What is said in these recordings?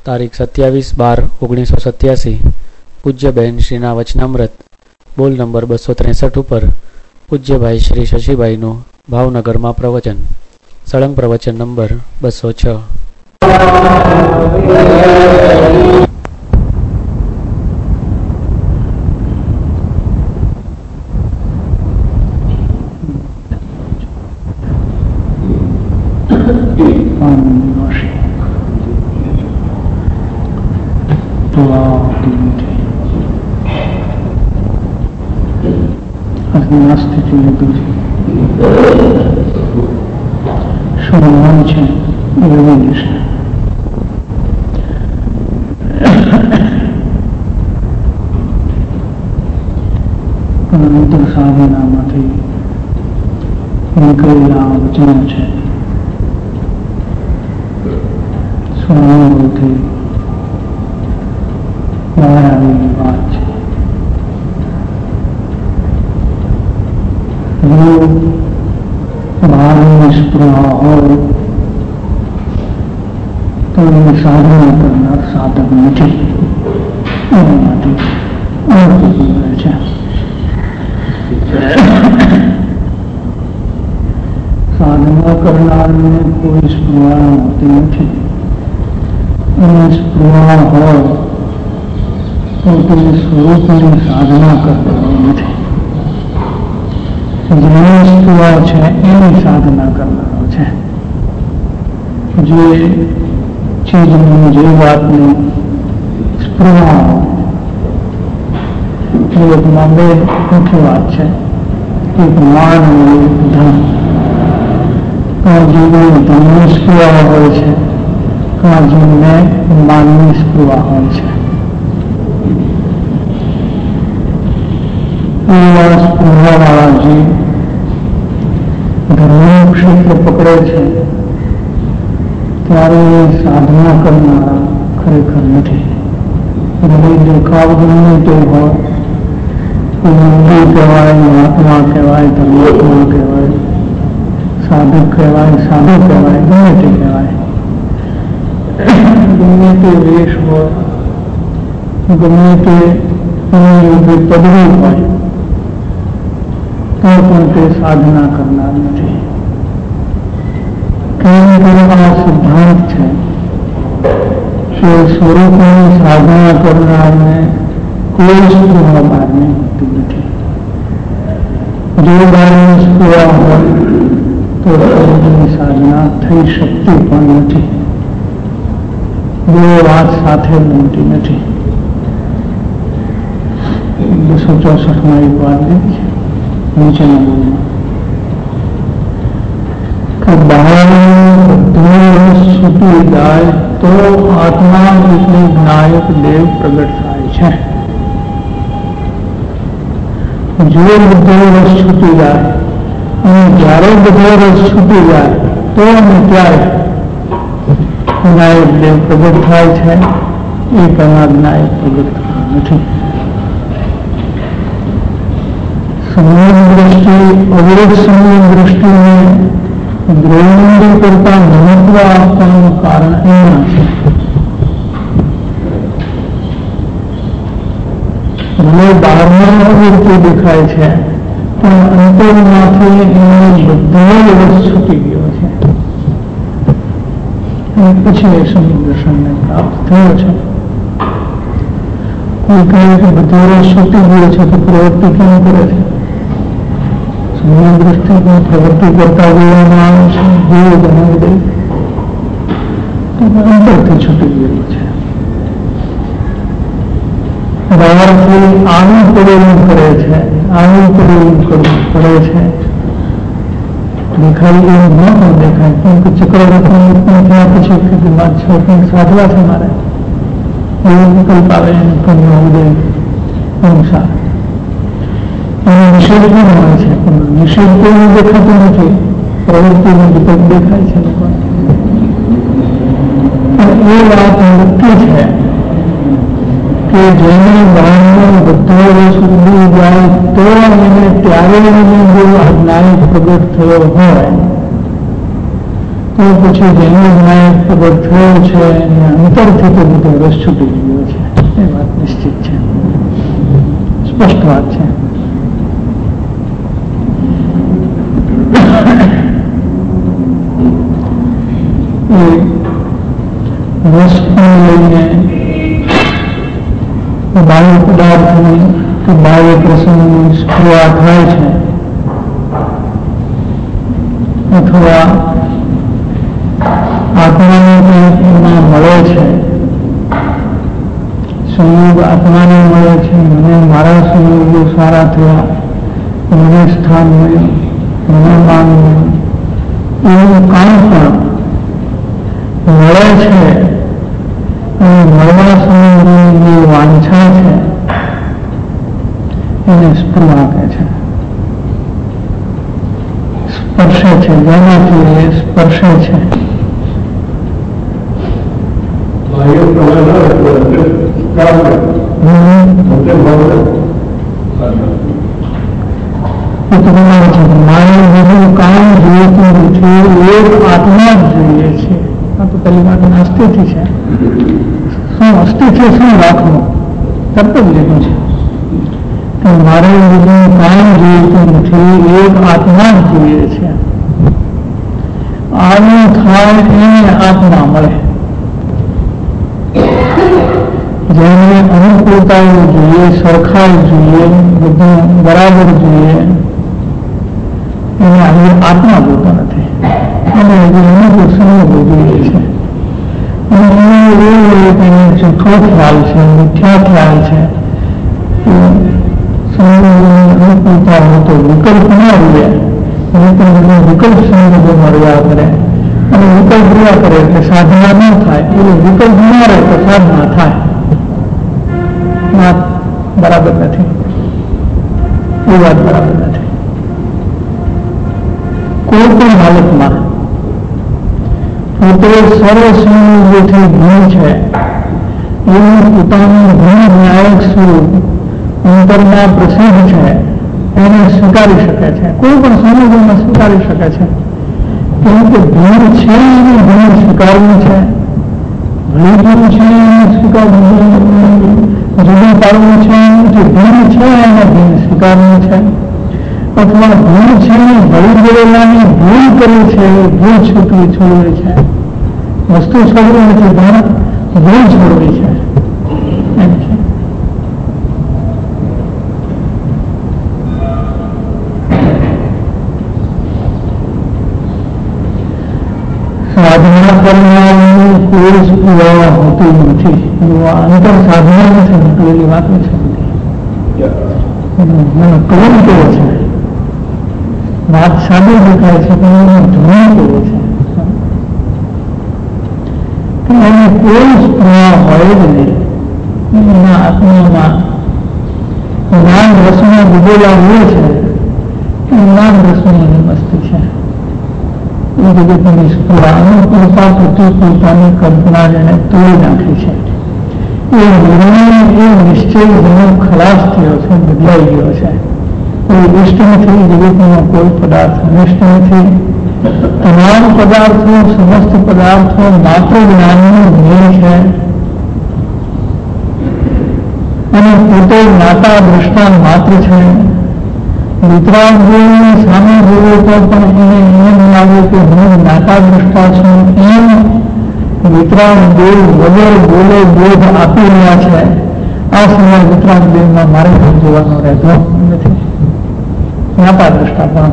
તારીખ 27/12/1987 પૂજ્ય બહેન શ્રીના વચનામૃત બોલ નંબર 263 ઉપર પૂજ્યભાઈ શ્રી શશીભાઈનું ભાવનગરમાં પ્રવચન. સળંગ પ્રવચન નંબર 206. સ્થિતિ લીધું છે. શું મન છે એવી દિશે અંતર સાધનામાંથી નીકળેલા વચનો છે. સ્વઅનુભવથી બહાર આવેલી વાત છે. જો ભાવની સ્પૃહા હોય તો એને સાધના કરનાર સાધક નથી. એના માટે અનુભવ છે. સાધના કરનારને કોઈ સ્પૃહા હોતી નથી. એને સ્પૃહા હોય તો તે સ્વરૂપની સાધના કરવાની નથી. જેની સ્પૃહા છે એની સાધના કરનારો છે. જે ચીજની જે વાતની સ્પૃહા હોય એકમાં બે મુખ્ય વાત છે. એક માન અને એક ધન. કાળજીની ધનની સ્પૃહા હોય છે, કાળજીને માનની સ્પૃહા હોય છે. એવા સ્પૃહાવાળા જે ધર્મનું ક્ષેત્ર પકડે છે ત્યારે સાધના કરનારા ખરેખર નથી. હૃદય દેખાવ ગમે તે હોય, કોઈ મંદિર કહેવાય, મહાત્મા કહેવાય, ધર્માત્મા કહેવાય, સાધક કહેવાય, સાધુ કહેવાય, ગમે તે કહેવાય, ગમે તે વેશ હોય, ગમે તે પદવી હોય, તો પણ તે સાધના કરનાર નથી. કેમ કે આ સિદ્ધાંત છે કે સ્વરૂપની સાધના કરનારને કોઈ સ્પૃહા બહારની હોતી નથી. જો બહારની સ્પૃહા હોય તો સ્વરૂપની સાધના થઈ શકતી પણ નથી. બે વાત સાથે બનતી નથી. 264માં એક વાત લીધી છે નીચેના બોલમાં કે બહાર બધું છૂટી જાય તો આત્મા એટલે નાયક દેવ પ્રગટ થાય છે. જો બધો રસ છૂટી જાય અને જ્યારે બધો રસ છૂટી જાય તો અને ત્યારે નાયક દેવ પ્રગટ થાય છે. એ કનાદ નાયક પ્રગટ થતું નથી. સંયમ દ્રષ્ટિ અવિરત સંયમ દ્રષ્ટિને દ્રવ્યમંદિર કરતા મહત્વ આપવાનું કારણ એમાં છે. ભલે બહારમાં અવિરતિ દેખાય છે પણ અંતરમાંથી એને બધો રસ છૂટી ગયો છે. અને પછી એ સંયમ દર્શનને પ્રાપ્ત થયો છે. કોઈ કહે કે બધો રસ છૂટી ગયો છે તો પ્રવૃત્તિ કેમ કરે છે? સંયમ દ્રષ્ટિની પ્રવૃત્તિ કરતા જોવામાં આવે છે. જીવ જણાવી દે તો અંતરથી છૂટી ગયેલું છે. બહારથી આનું પરિવર્તન કરે છે, આનું પરિવર્તન કરવું પડે છે. દેખાય એવું ન પણ દેખાય. કેમ કે ચક્રવર્તી ઉત્પન્ન થયા પછી કંઈક સાધવા છે મારે એવો વિકલ્પ આવે. કન્યા ઉદય અનુસાર એનો નિષેધ પણ હોય છે પણ નિષેધ કોઈ દેખાતું નથી. પ્રવૃત્તિનો વિકલ્પ દેખાય છે લોકોને. પણ એ વાત નક્કી છે કે જેને બહારનો બધો રસ ઉડી જાય તો એને ત્યારે જો નાયક પ્રગટ થયો હોય તો પછી જેનું ન્યાય પ્રગટ થયો છે એને અંતરથી તો બધો રસ છૂટી ગયો છે, એ વાત નિશ્ચિત છે, સ્પષ્ટ વાત છે. રસને લઈને બાહ્ય પદાર્થની કે બાહ્ય પ્રસંગની સ્પૃહા થાય છે, અથવા આત્માને એમાં મળે છે, સંયોગ આત્માને મળે છે, મને મારા સંયોગો સારા થયા, મને સ્થાન મળ્યું, મને માન મળ્યું, એવું કામ પણ મળે છે. અને મળવા સમયની જે વાંછા છે એને સ્પૃહા કહે છે, સ્પર્શે છે, જેનાથી એ સ્પર્શે છે. મારે બીજું કામ જોઈતું નથી, એક આત્મા જ જોઈએ છે. આ તો પહેલી વાત અસ્થિતિ છે. શું અસ્થિતિ શું રાખવું તરત જ લીધું છે કે મારે બીજું કામ જોઈતું નથી, એક આત્મા જ જોઈએ છે. આનું થાય એને આત્મા મળે. જેને અનુકૂળતાઓ જોઈએ, સરખાઈ જોઈએ, બધું બરાબર જોઈએ, એને આજે આત્મા જોતો નથી, અને અનુકૂળ સંયોગો જોઈએ છે. અને એને એને જૂઠો ખ્યાલ છે, મિથ્યા ખ્યાલ છે કે સંયોગોની અનુકૂળતાઓ તો વિકલ્પ ના રહે, વિકલ્પ સંયોગો મળ્યા કરે, અને વિકલ્પ રહ્યા કરે એટલે સાધના ન થાય, એટલે વિકલ્પ ના રહે તો સાધના થાય. વાત બરાબર નથી, એ વાત બરાબર નથી. કોઈ પણ હાલતમાં પોતે સર્વ સંયોગોથી ભૂલ છે એવું પોતાનું ભૂલ ન્યાયક સ્વરૂપ અંતરમાં પ્રસિદ્ધ છે એને સ્વીકારી શકે છે, કોઈ પણ સંયોગોમાં સ્વીકારી શકે છે. કેમ કે ભૂલ છે એને ભૂલ સ્વીકારવું છે, ભૂલ છે એને સ્વીકારવું, જુદું પાડવું છે, જે ભૂલ છે એને ભૂલ સ્વીકારવું છે, અથવા ભૂલ છે ભળી ગયેલાની ભૂલ કરી છે, ભૂલ છોડવી છે, વસ્તુ છોડવી નથી પણ ભૂલ છોડવી છે, એમ છે. સાધના કરનારની કોઈ સ્પૃહા હોતી નથી. અંતર સાધના નથી નીકળેલી વાત નથી. મને કલમ કેવો છે, વાત સાદી દેખાય છે પણ એનો ધ્વનિ કેવો છે કે એને કોઈ સ્પૃહા હોય જ નહીં. એના આત્મામાં જ્ઞાન રસમાં ડૂબેલા હોય છે, જ્ઞાન રસની મસ્તી છે. એ જગતની સ્પૃહા અનુકૂળતા પ્રતિકૂળતાની કલ્પના જેને તોડી નાખી છે. એ નિર્ણય એ નિશ્ચય જેનો ખલાસ થયો છે, બદલાઈ ગયો છે. કોઈ ઇષ્ટ નથી, જગતનો કોઈ પદાર્થ નિષ્ઠ નથી. તમામ પદાર્થો, સમસ્ત પદાર્થો માત્ર જ્ઞાનનું ધ્યેય છે, અને પોતે જ્ઞાતા દ્રષ્ટા માત્ર છે. વિતરાગ દેવની સામે જોવો તો પણ એને એમ લાગે કે હું જ્ઞાતા દ્રષ્ટા છું, એમ વિતરાગ દેવ વગર બોલે બોધ આપી રહ્યા છે. આ સમય વિતરાગ દેવમાં મારે જોવાનો રહેતો નથી, જ્ઞાતા દ્રષ્ટા પણ.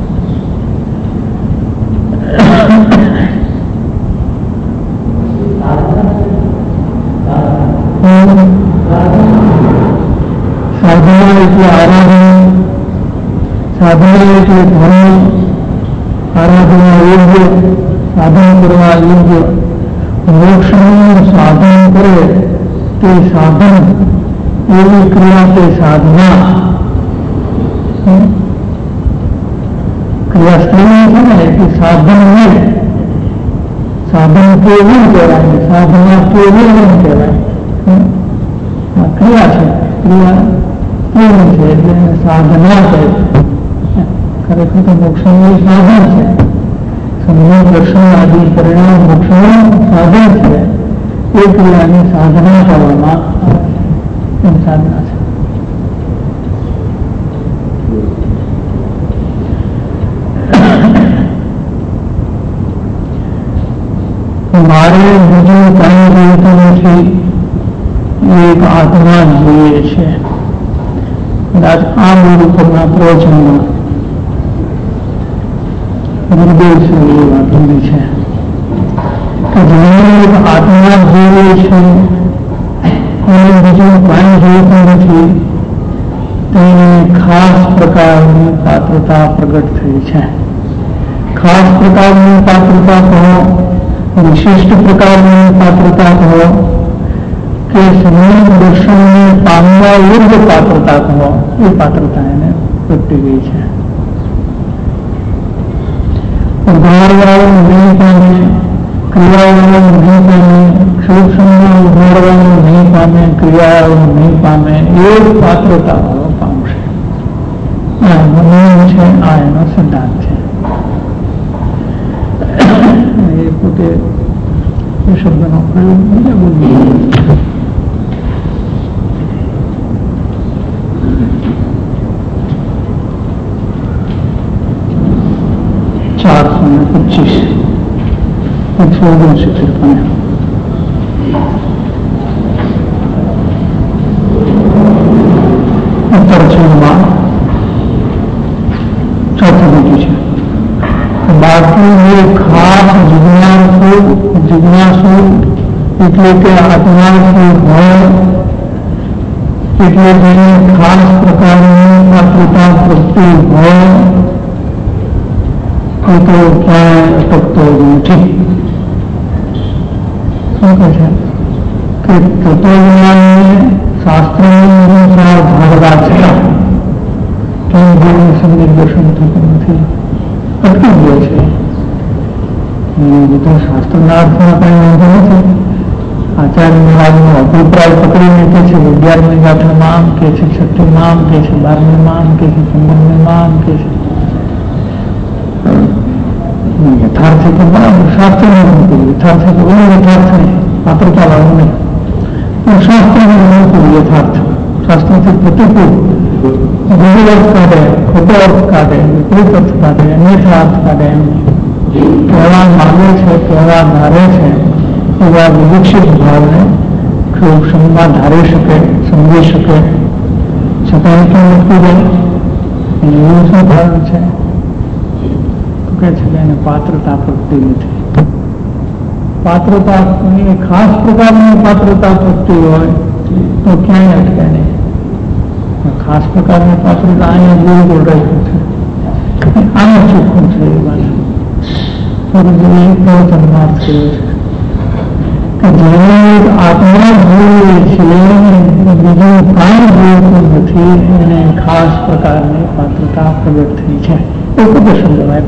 સાધના એટલે આરાધના, સાધના એટલે ધર્મ, આરાધના યોગ્ય, સાધન કરવા યોગ્ય. મોક્ષનું સાધન કરે તે સાધન, એવી ક્રિયા તે સાધના. ક્રિયા સ્ત્રીની છે ને એટલે સાધન નહીં, સાધન કેવું કહેવાય, સાધના કેવી નહીં કહેવાય. ક્રિયા છે, ક્રિયા કેવી છે એટલે સાધના કહે. ખરેખર તો મોક્ષનું સાધન છે. સમય દર્શન આદિ પરિણામ મોક્ષનું સાધન છે એ ક્રિયાની સાધના કરવામાં સાધના છે. મારે બીજું કાંઈ જોઈતું નથી, એક આત્મા જોઈએ છે. કદાચ આ મૂળ ઉપરના પ્રવચનમાં ગુરુદેવ શ્રી એ વાપરેલી છે કે જેને એક આત્મા જોઈએ છે અને બીજું કાંઈ જોઈતું નથી, તેને ખાસ પ્રકારની પાત્રતા પ્રગટ થઈ છે. ખાસ પ્રકારની પાત્રતા કહો, વિશિષ્ટ પ્રકારની પાત્રતા કહો કે સમય દર્શનને પામવા યોગ્ય પાત્રતા કહો, એ પાત્રતા એને પ્રગટી ગઈ છે. ઉઘાડવાનું નહીં પામે, ક્રિયાઓનું નહીં પામે, સૂક્ષ્મમાં ઉઘાડવાનું નહીં પામે, ક્રિયાઓનું નહીં પામે, એ પાત્રતાઓ પામશે. આ એનો નિયમ છે, આ એનો સિદ્ધાંત છે. એ પોતે એ શબ્દનો પ્રયોગ બીજા બોલી 425 159 ઉત્તર છંદમાં ચોથું બીજું છે. બાકી જે ખાસ જિજ્ઞાસુ એટલે કે આત્માર્થી હોય, એટલે જેને ખાસ પ્રકારની પાત્રતા પ્રગતિ હોય એ તો ક્યાંય અટકતો જ નથી. શું કહે છે કે તત્વજ્ઞાનને શાસ્ત્રોની અનુસાર ધારવા છતાં કેમ જેનું સમ્યક દર્શન થતું નથી, અટકી ગયો છે. તો શાસ્ત્રના અર્થમાં કઈ વાંધો નથી. આચાર્ય મહારાજનો અભિપ્રાય પકડીને કે છે 11મી ગાથામાં આમ કે છે, 6ઠીમાં આમ કે છે, 12મીમાં આમ કે છે, 15મીમાં આમ કે છે. યથાર્થ તો બરાબર શાસ્ત્ર યથાર્થ તો યથાર્થ નહીં, પાત્રતા વાળું નહીં, પણ શાસ્ત્રને અનુકૂળ યથાર્થ, શાસ્ત્રથી પ્રતિકૂળ ગુરુ અર્થ કાઢે, ખોટો અર્થ કાઢે, વિપરીત અર્થ કાઢે, અન્યથા અર્થ કાઢે, એમ કહેવા માંગે છે, કહેવા ધારે છે એવા વિવિક્ષિત ભાવને ક્ષોભમાં ધારી શકે, સમજી શકે, છતાં કેમ અટકી જાય? એવું શું કારણ છે? કહે છે કે એને પાત્રતા પ્રગટી નથી. પાત્રતા ખાસ પ્રકારની પાત્રતા પ્રગટી હોય તો ક્યાંય અટકે નહીં. ખાસ પ્રકારની પાત્રતા અહીંયા ગોળ રાખ્યું છે, આનું ચોખ્ખું છે. એ વાત ગુરુજીએ પ્રવચનમાં કર્યો છે કે જેને આત્મા જોઈએ છે, બીજું કાંઈ જોઈતું નથી, એને ખાસ પ્રકારની પાત્રતા પ્રગટ થઈ છે. ઉપદેશન લેવાય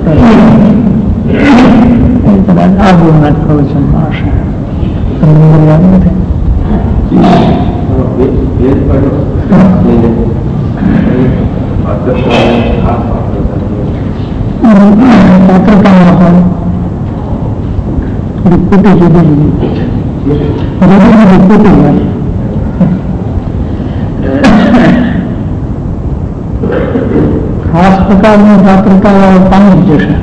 કદાચ આ ગુરુના પ્રવચનમાં હશે, તમને બોલવા નથી. પાત્રતામાં પણ થોડી ખોટી જુદી જુદી ખોટી વાત. ખાસ પ્રકારની પાત્રતા પામી જ જશે.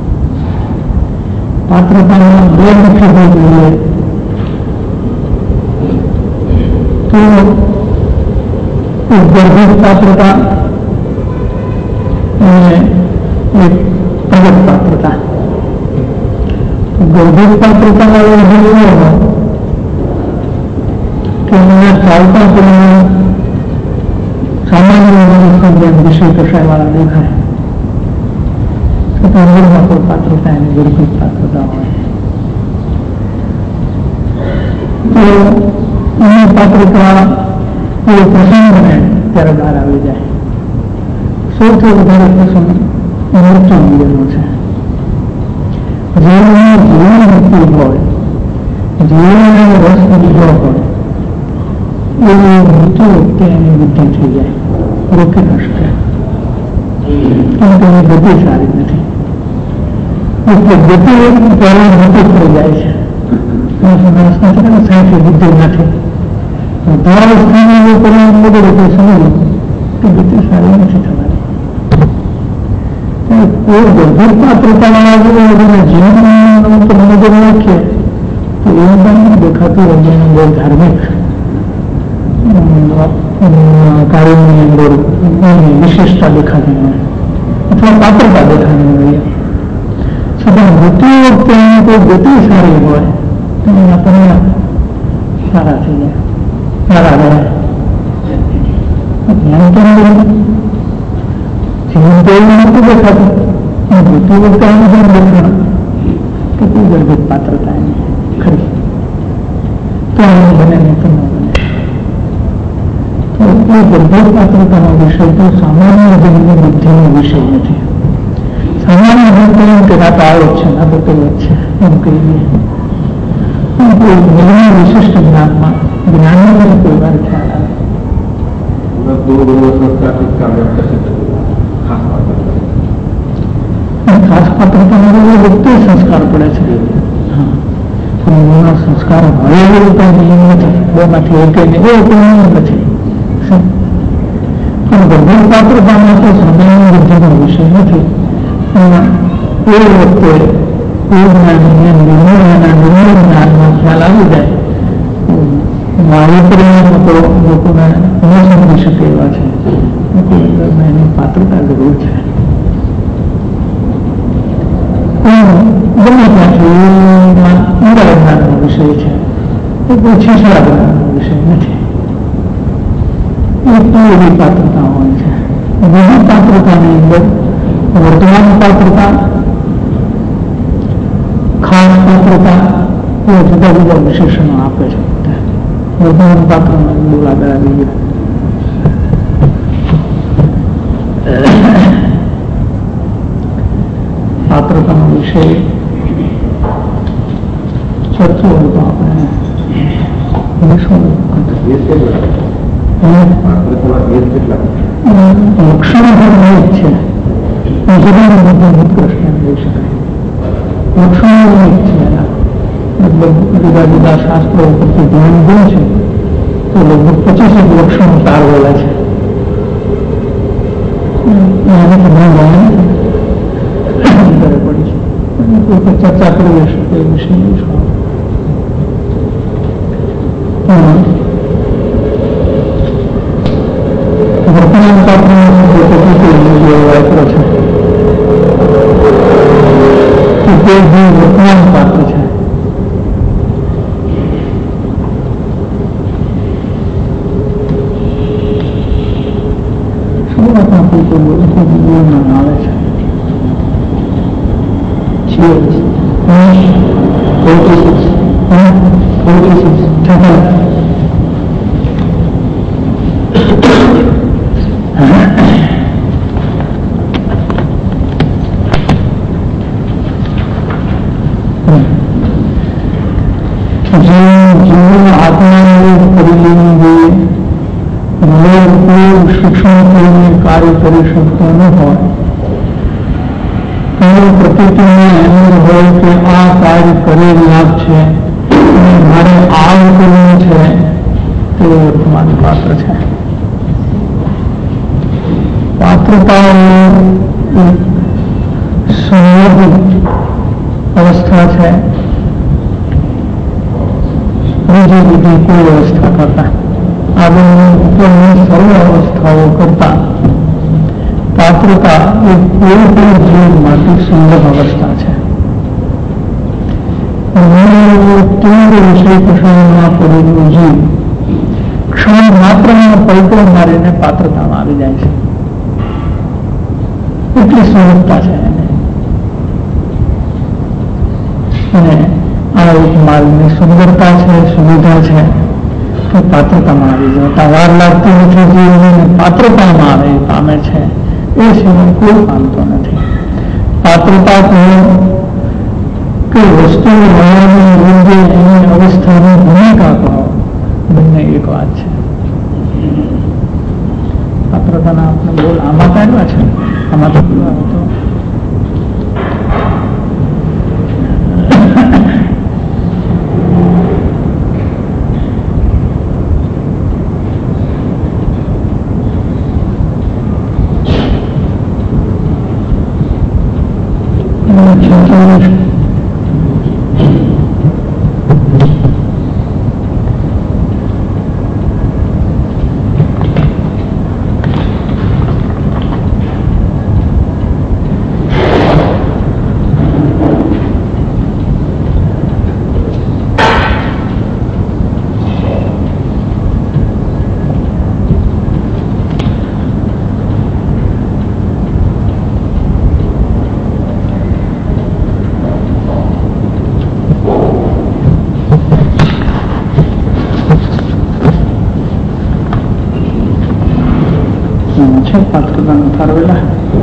પાત્રતામાં બે મુખ્ય ભાગ જોઈએ તો એક ગર્ભિત પાત્રતા અને એક પ્રગટ પાત્રતા. ગર્ભિત પાત્રતા કે મને ચાલતા કરીને સામાન્ય વિષય કશાય વાળા દેખાય તો અંદરમાં કોઈ પાત્રતા એની ગર્ભિત પાત્રતા હોય તો એની પાત્રતા કોઈ પ્રસંગ બને ત્યારે બહાર આવી જાય. સૌથી વધારે પ્રસંગ મૃત્યુ અંગેનો છે. જીવનમાં જીવન મૃત્યુ હોય, જીવનને રસ લીધો હોય, એવી મૃત્યુ વખતે એની વૃદ્ધિ થઈ જાય, રોકી ન શકે, કેમ કે એની ગતિ સારી નથી. એટલે ગતિ પહેલા મોટી થઈ જાય છે. સાચી બુદ્ધિ નથી. તમારા સ્થાને એવું પરિણામ બગડે તો સમજો કે ગતિ સારી નથી થવાની. કોઈ ગંભીર પાત્રતાવાળા જીવન તો મને જો નાખીએ તો એવું પણ દેખાતું હોય બહુ ધાર્મિક કાર્યોની અંદર વિશેષતા દેખાતી હોય અથવા પાત્રતા દેખાતી હોય. છતાં મૃત્યુ વખતે કોઈ ગતિ સારી હોય તો એના પરિણામ સારા થઈ જાય, સારા રહે. ધ્યાન તો જીવન તો એવું નથી દેખાતું. મૃત્યુ વખતે એનું પણ દેખાણ કે કોઈ ગર્ભિત પાત્રતા એની ખરી તો એને બને નહીં તો ન બને. તો એ ગર્ભિત પાત્રતાનો વિષય તો સામાન્ય જનની બુદ્ધિનો વિષય નથી. સામાન્ય જન તો એમ કે ના તો આવો જ છે, ના તો પેલો જ છે એમ કહીએ. વિશિષ્ટ જ્ઞાનમાં જ્ઞાનનો કોઈ વાર ખ્યાલ આવે. ખાસ પાત્રતામાં વ્યક્તિ સંસ્કાર પડે છે. એના સંસ્કાર હોય એવું કંઈ નિયમ નથી. બેમાંથી એક કોઈ નિયમ નથી. પણ ગંભીર પાત્રતામાં તો સામાન્ય બુદ્ધિનો વિષય નથી. એ વખતે જ્ઞાનમાં ખ્યાલ આવી જાય. મારી પરિણામો તો લોકોને ન સમજી શકે એવા છે. એની પાત્રતા જરૂર છે. ગમે ત્યાંથી ઊંડા જ્ઞાનનો વિષય છે, એ કોઈ છીછરા જ્ઞાનનો વિષય નથી. એ તો એવી પાત્રતા હોય છે. બીજી પાત્રતાની અંદર વર્તમાન પાત્રતા, ખાસ પાત્રતા એ જુદા જુદા વિશેષણો આપે છે. વર્તમાન પાત્રમાં બોલાવે આવી ગયા. પાત્રતાનો વિષય ચર્ચો હોય તો આપણે લક્ષણો જ છે. ઉત્કૃષ્ટ લઈ શકાય. લક્ષણો જ છે. લગભગ જુદા જુદા શાસ્ત્રો પરથી ધ્યાન દે છે તો લગભગ 25 લક્ષણો તારવેલા છે. ચર્ચા કરી શકે એ વિષય વર્તમાન પાત્ર વાપરો છે તે વર્તમાન પાત્ર છે. શરૂઆતમાં બોલવામાં આવે છે. જીવન આત્માને પરિણામી શિક્ષણ કરીને કાર્ય કરી શકતો ન હોય પ્રકૃતિને એમ હોય કે આ કાર્ય કરી લાભ છે અને મારે આ કરવું છે તે વર્તમાન પાત્ર છે. પાત્રતા સંયોગિત અવસ્થા છે બીજી બીજી કોઈ અવસ્થા કરતા આગળની ઉપરની સર્વ અવસ્થાઓ કરતા પાત્રતા એ કોઈ પણ જીવ માટે સંગત અવસ્થા છે. તીવ્ર વિષય કષાયમાં પડેલું જીવ ક્ષણ માત્રમાં પલટો મારીને પાત્રતામાં આવી જાય છે. એટલી સંગતતા છે એને. અને આ એક માર્ગની સુંદરતા છે, સુવિધા છે કે પાત્રતામાં આવી જતા વાર લાગતી નથી. જીવને પાત્રતામાં આવે પામે છે એ સિવાય કોઈ પામતો નથી. પાત્રતા કહો કે વસ્તુ રહેવાની યોગ્ય એની અવસ્થાની ભૂમિકા કહો, બંને એક વાત છે. પાત્રતાના આપણે બોલ આમાં કાઢવા છે, આમાં તો પંચાવન છે પાત્રતાનો ઠારવેલા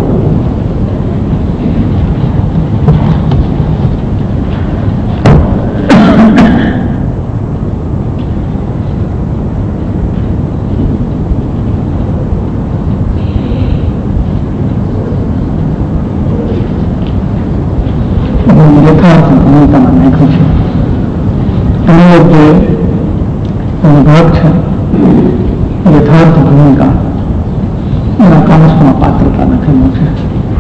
યથાર્થ ભૂમિકામાં નાખ્યું છે. એનો જે ભાગ છે યથાર્થ ભૂમિકા એના કામસમાં પાત્રતા લખેલું છે.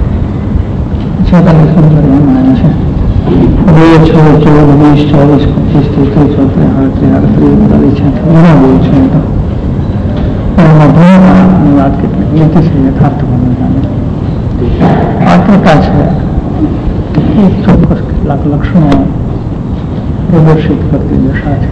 46 નંબર એમાં આવ્યા છે. 2, 6, 14, 20, 24, 25, 33, 34, 38, 40, 46 એના બહુ છે. તો એમાં ભૂમિકાની વાત કેટલી લીધી છે યથાર્થ ભૂમિકાની. પાત્રતા છે એક ચોક્કસ કેટલાક લક્ષણો પ્રદર્શિત કરતી દશા છે.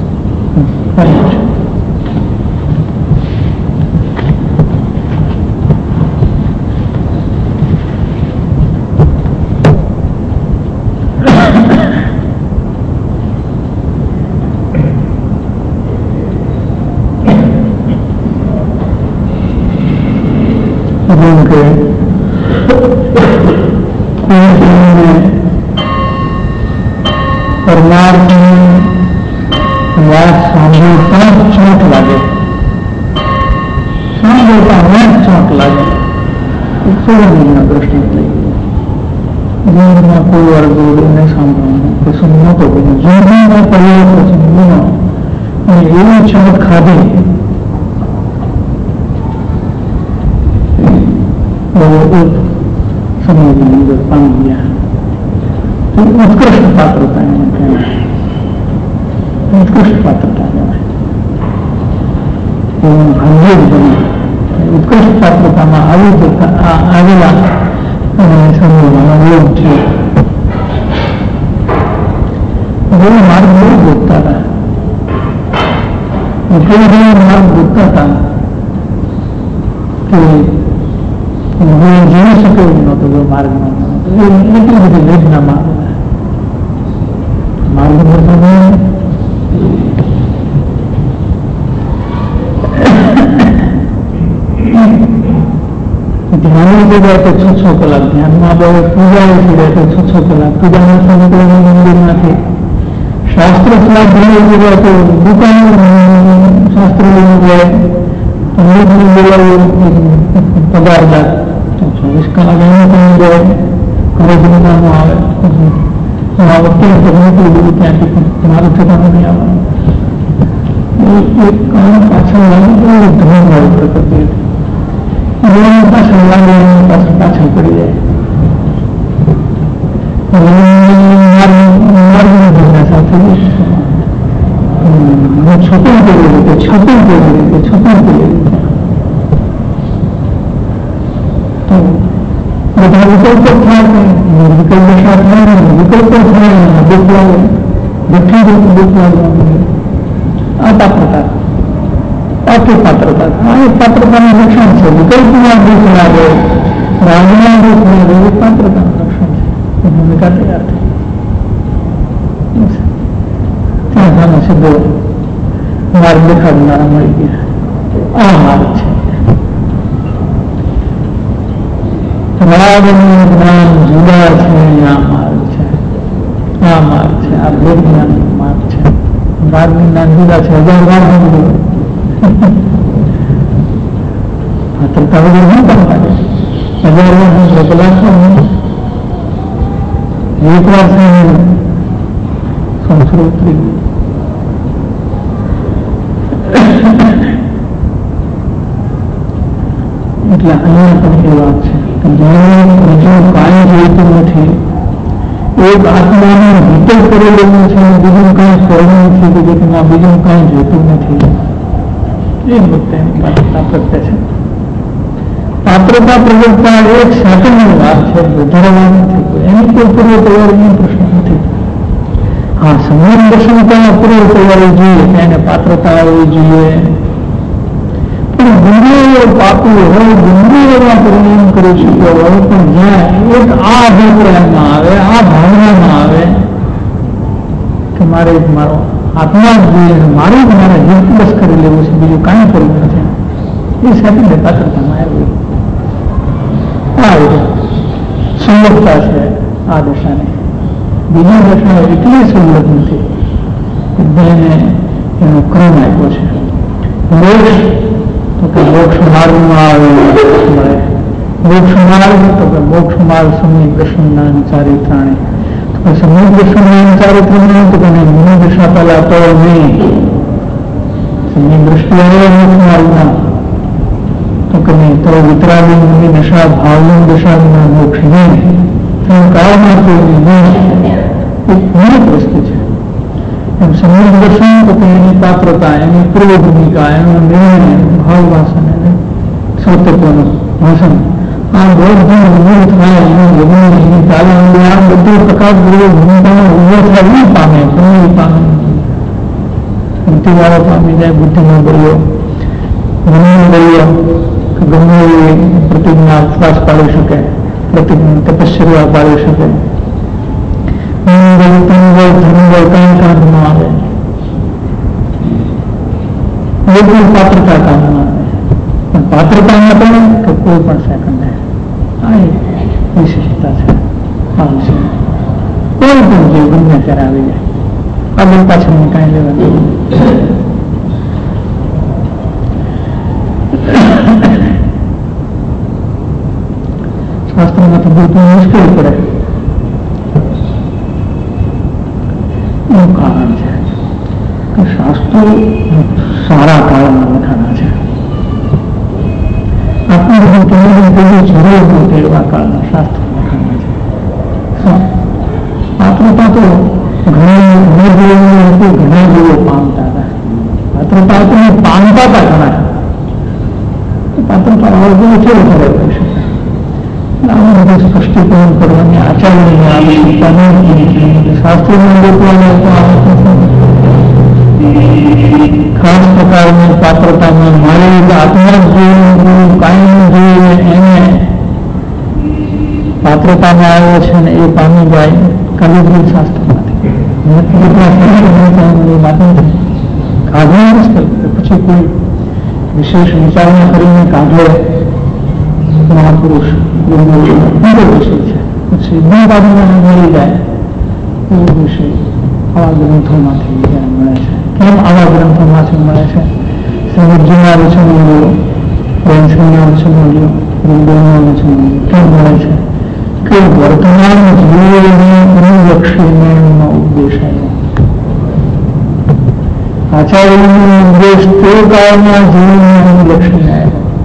કે પરમાર્થની વાત સાંભળતા ચોટ લાગે, સાંભળતા ચોટ લાગે. સોળમીના દ્રષ્ટિએ જીવનમાં કોઈ વાર જોડીને સાંભળવાનું પ્રસંગ નહોતો બન્યો. જીવનમાં પહેલો પ્રસંગ બન્યો અને એવી ચોટ ખાધી સમયની અંદર પામી ગયા. ઉત્કૃષ્ટ પાત્રતા એને કહેવાય, ઉત્કૃષ્ટ પાત્રતા કહેવાય. ભાગ્ય જ બને ઉત્કૃષ્ટ પાત્રતામાં આવેલા સમયમાં યોગ છે. બહુ માર્ગ બહુ ગોતતા હતા, માર્ગ ગોતતા હતા કે જીવી શકે એવું નહોતો માર્ગમાં. એટલી બધી વેદનામાં માર્ગ ધ્યાન પીડ્યા તો 6 કલાક ધ્યાનમાં બહુ પૂજા પીડ્યા તો 6 કલાક પૂજામાં નીકળવાનું મંદિરમાંથી શાસ્ત્ર સ્વાધ્યાય પીડ્યા તો દુકાન શાસ્ત્ર લઈને જાય અમૃતને બોલાવું પગારદાર 24 કલાક એને પણ જાય ઘરે જમવાનું આવે. આ વખતે નીકળી બધું ત્યાંથી પણ મારું ઠેકાણું નહીં આવવાનું. એક કામ પાછળ લાગી બહુ ધ્યાન વાળી પ્રકૃતિ હતી. પાછળ લાગે પાછળ પડી જાય. માર્ગની ભાવના સાથે છોકરી કેવી રીતે છોકરી કેવી રીતે છોકરી કેવી રીતે તો બધા વિકલ્પો થાય, વિકલ્પ દશા થાય, વિકલ્પો થાય, દુઃખ લાગે, દુઃખી દુઃખ લાગવાનું. આ પાત્રતા પાત્રતા આ એક પાત્રતાનું લક્ષણ છે. વિકલ્પમાં દુઃખ લાગે, રાગમાં દુઃખ લાગે એ પાત્રતાનું લક્ષણ છે. ભૂમિકા તૈયાર થઈ ત્યાં સામે સીધો માર્ગ દેખાડનારા મળી ગયા. આ માર્ગ છે. રાગનું જ્ઞાન જુદા છે, આ માર્ગ છે. આ માર્ગ છે, આ ભેદ જ્ઞાનનો માર્ગ છે. રાગનું જ્ઞાન જુદા છે, 1000 વાર સમજવું પાત્રતા વગર શું કામ લાગે? 1000 વાર સમજો કલાક એક વાર સમજો સંસ્કૃત ઉતરી ગયું. એટલે અહીંયા પણ એ વાત છે કે જ્યારે બીજું કાંઈ જોઈતું નથી એક આત્માનું ભીતર કરેલું છે, બીજું કઈ ફળવું નથી, કે જેમાં બીજું કઈ જોતું નથી. એ વખતે એની પાત્રતા પ્રગટે છે. પાત્રતા પ્રગટતા એક સેકન્ડની વાત છે, વધારવા નથી. એની કોઈ પૂર્વ તૈયારીનો પ્રશ્ન નથી. હા, સમય દર્શન ત્યાં પૂર્વ તૈયારી જોઈએ, એને પાત્રતા આવવી જોઈએ. પણ ગમે એવો પાપી હોય, ગમે એવા પરિણામ કરી શક્યો હોય, પણ જ્યાં એક આ અભિપ્રાયમાં આવે, આ ભાવનામાં આવે કે મારે મારો આત્મા જ જોઈએ, મારું જ મારે હિત બસ કરી લેવું છે, બીજું કાંઈ કરવું નથી, એ સેકન્ડે પાત્રતામાં આવ્યું. આ રીતે સુલભતા છે આ દશાને. બીજી દશા એટલી સુલભ નથી કે બેને એનો ક્રમ આપ્યો છે. મોક્ષ તો કે મોક્ષ માર્ગમાં આવે મળે. મોક્ષ માર્ગ તો કે મોક્ષ માર્ગ સમય દર્શનના ચારિત્રાણે, તો કે સમય દર્શનના ચારિત્રાણે તો કે મન દશા પહેલા તો નહીં, સમય દ્રષ્ટિ આવે મોક્ષ માર્ગમાં તો કે નહીં, તો વિતરાગની દશા ભાવની દશાના મોક્ષ નહીં, કાળમાં કોઈ નહીં. એક અનેક વસ્તુ છે. એમ સમય દર્શન તો કે એની પાત્રતા, એની પૂર્વ ભૂમિકા, એનો નિર્ણય, ભાવ ભાષણ અને સૌતત્વનું ભાષણ, આ બધું ઉભું થાય, એનું લગ્ન, એની તાલીમ, આ બધું પ્રકાશ પૂર્વ ભૂમિકામાં ઉભો થાય નહીં પામે, પૂર્ણ પામે, બુદ્ધિવાળો પામી જાય, બુદ્ધિનો બળ્યો, મનનો બળ્યો, કે ગમે એવી પ્રતિજ્ઞા ઉપવાસ પાડી શકે, પ્રતિજ્ઞા તપશ્ચર્યા પાડી શકે, ધર્મબળ કઈ કામ ન આવે, કોઈ પાત્રતા કામ ન આવે. પણ પાત્રતા ન પડે કે કોઈ પણ સેકન્ડ, આ વિશેષતા છે. આ વિષય કોઈ પણ જીવ ગમે ત્યારે આવી જાય, આગળ પાછળ કાંઈ લેવા દેવું. શાસ્ત્રોમાંથી બોલવું મુશ્કેલ પડે એનું કારણ છે કે શાસ્ત્રો સારા કાળમાં લખાણા છે. આપણે બધું તેની જરૂર નથી એવા કાળના શાસ્ત્રો લખાણા છે. પાત્રતા તો ઘણા જીવો પામતા હતા. પાત્રતા આપણને પામતા હતા ઘણા. પાત્રતા કેવું કેવું ખબર પડી શકે? આવું બધું સ્પષ્ટીકરણ કરવાની આચાર્યની આવશ્યકતા નથી. શાસ્ત્રોના લોકોને ખાસ પ્રકારની પાત્રતામાં મારી આત્મા જોયું, કાયમ જોઈને એને પાત્રતામાં આવ્યો છે ને એ પામી જાય, કવિ શાસ્ત્રમાંથી કાઢવું મુશ્કેલ. પછી કોઈ વિશેષ વિચારણા કરીને કાઢે મહાપુરુષ બીજો વિષય છે. પછી બે બાજુમાં મળી જાય એવો વિષય આવા ગ્રંથોમાંથી મળે છે. કેમ આવા ગ્રંથોમાંથી મળે છે? સમજના રચનાઓ, બેન્સના રચનાઓ, ગુરુદેવના રચનાઓ કેમ મળે છે? કે વર્તમાન જીવોને અનુલક્ષીને એનો ઉપદેશ આવ્યો. આચાર્યનો ઉપદેશ તે કાળના જીવનને અનુલક્ષીને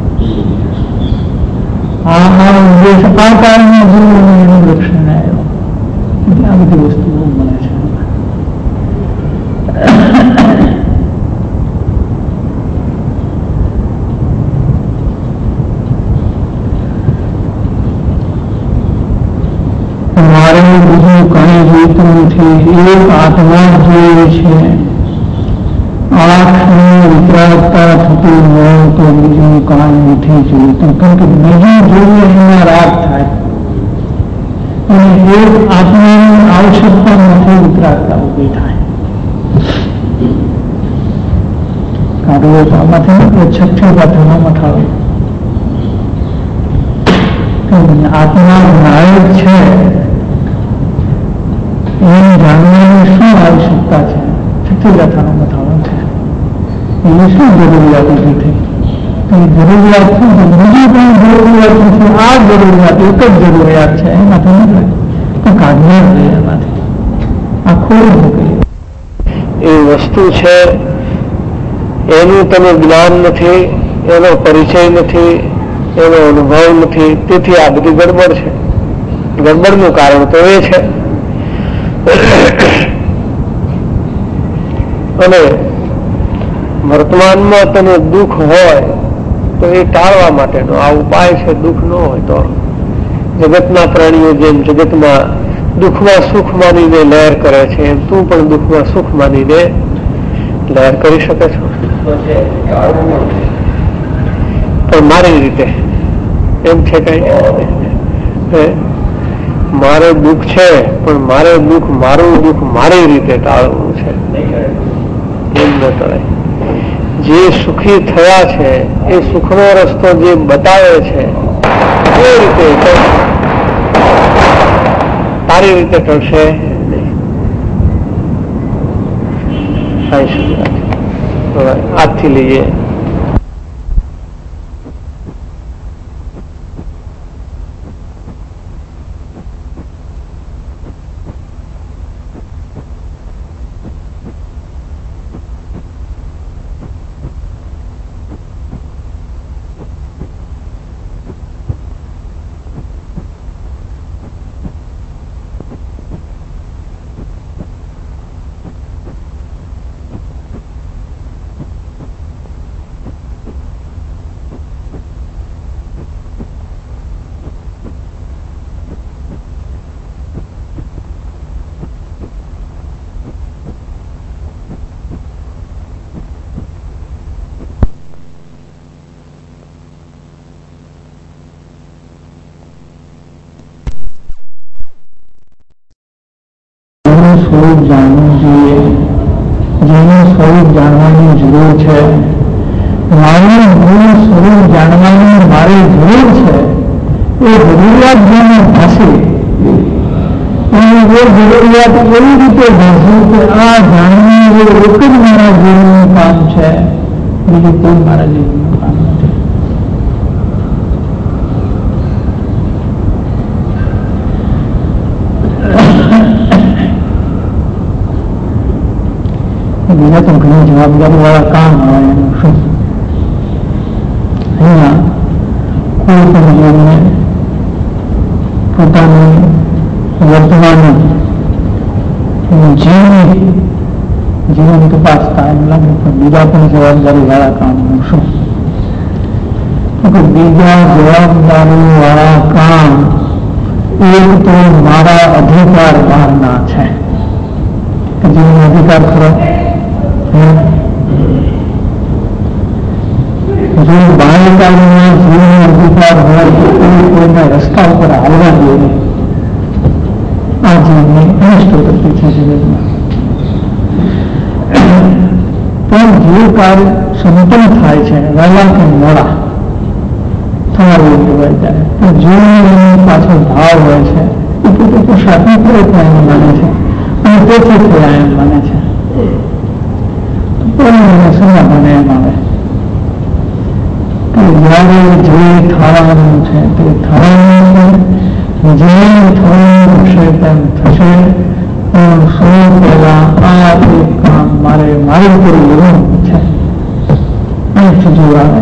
આવ્યો. આ ઉપદેશ આ કાળના જીવનને અનુલક્ષીને આવ્યો. એટલે આ બધી વસ્તુઓ મળે છે. મારે બીજું કઈ જોઈતું નથી, એક આત્મા જોઈએ છે. આ ક્ષણે વિતરાગતા થતી હોય તો બીજું કઈ નથી જોઈતું, કારણ કે બીજું જોઈએ એના રાગ થાય અને એક આત્માની આવશ્યકતા નથી વિતરાગતા ઉભી થાય. કાઢવો તો આમાંથી છઠ્ઠી વાતોનો મઠાવે આત્મા નાયક છે એને જાણવાની શું આવશ્યકતા છે? છઠ્ઠી ગાથાનો મથાળો છે. એની શું જરૂરિયાત ઉભી થઈ? તો એ જરૂરિયાત શું છે? બીજી પણ જરૂરિયાત નથી, આ જરૂરિયાત એક જ જરૂરિયાત છે. એમાંથી નીકળે તો કાઢવા જોઈએ એમાંથી. આ ખોરું મૂકી એ વસ્તુ છે એનું તમે જ્ઞાન નથી, એનો પરિચય નથી, એનો અનુભવ નથી. તેથી આ બધી ગડબડ છે. ગડબડનું કારણ તો એ છે અને વર્તમાનમાં તને દુઃખ હોય તો એ ટાળવા માટેનો આ ઉપાય છે. દુઃખ ન હોય તો જગતના પ્રાણીઓ જેમ જગતમાં દુઃખમાં સુખ માનીને લહેર કરે છે એમ તું પણ દુઃખમાં સુખ માનીને લહેર કરી શકે છો, પણ મારી રીતે. એમ છે કઈ મારે દુઃખ છે પણ મારે દુઃખ મારું દુઃખ મારી રીતે ટાળવું છે, એમ ન ટળે. જે સુખી થયા છે એ સુખનો રસ્તો જે બતાવે છે એ રીતે તારી રીતે ટળશે નહીં. આજથી લઈએ. સ્વરૂપ જાણવું જોઈએ, જેનું સ્વરૂપ જાણવાની જરૂર છે. મારું મૂળ સ્વરૂપ જાણવાની મારી જરૂર છે. એ જરૂરિયાત જેને ભાષે અને એ જરૂરિયાત એવી રીતે ભાષે કે આ જાણવું એ એક જ મારા જીવનનું કામ છે, બીજું કોઈ મારા જીવનનું કામ નથી. બીજા તો ઘણી જવાબદારી વાળા કામ હોય એનું શું. અહીંયા કોઈ પણ જીવને પોતાનું વર્તમાન જીવન તપાસતા એમ લાગે પણ બીજા પણ જવાબદારી વાળા કામનું શું. બીજા જવાબદારી વાળા કામ એક તો મારા અધિકાર બહારના છે કે જેનો અધિકાર ખરો. જો બાળકાળના જીવનનો અધિકાર હોય તો કોઈના રસ્તા ઉપર હાલવા જોઈએ. આ જીવનની અનિષ્ટ વૃત્તિ છે જગતમાં. પણ જે કાર્ય સંપન્ન થાય છે વહેલા કે મોડા તમારું જોવાય જાય પણ જીવનની પાછળ ભાવ હોય છે એ પોતે પુરુષાર્થનો પ્રયત્ન એમ માને છે અને તેથી થયા એમ માને છે. સમાધાન એમ આવે કે જયારે જે થવાનું છે તે થવાનું છે, જે થવાનું હશે તેમ થશે. પણ સૌ પહેલા આ એક કામ મારે મારી ઉપર લેવું છે. અહીંથી જોડાવે